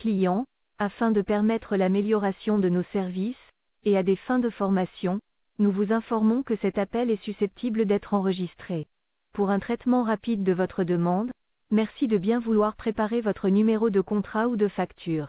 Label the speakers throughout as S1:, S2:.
S1: clients, afin de permettre l'amélioration de nos services, et à des fins de formation, nous vous informons que cet appel est susceptible d'être enregistré. Pour un traitement rapide de votre demande, merci de bien vouloir préparer votre numéro de contrat ou de facture.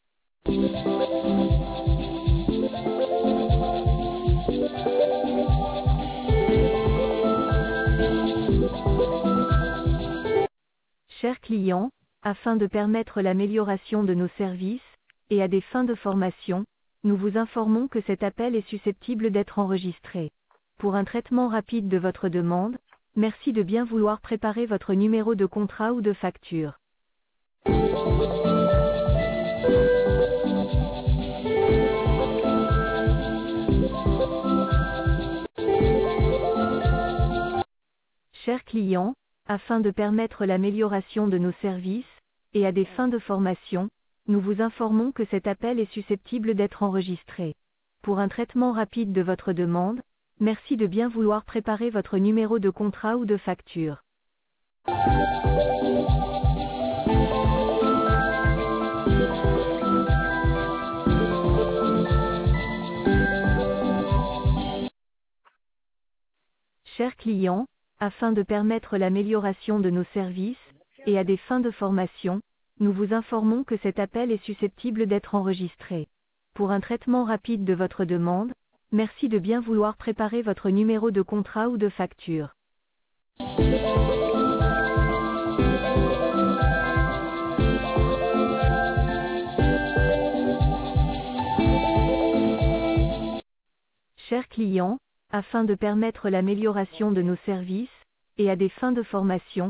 S1: Chers clients, afin de permettre l'amélioration de nos services, et à des fins de formation, nous vous informons que cet appel est susceptible d'être enregistré. Pour un traitement rapide de votre demande, merci de bien vouloir préparer votre numéro de contrat ou de facture. Chers clients, afin de permettre l'amélioration de nos services, et à des fins de formation, nous vous informons que cet appel est susceptible d'être enregistré. Pour un traitement rapide de votre demande, merci de bien vouloir préparer votre numéro de contrat ou de facture. Chers clients, afin de permettre l'amélioration de nos services, et à des fins de formation, nous vous informons que cet appel est susceptible d'être enregistré. Pour un traitement rapide de votre demande, merci de bien vouloir préparer votre numéro de contrat ou de facture. Chers clients, afin de permettre l'amélioration de nos services, et à des fins de formation,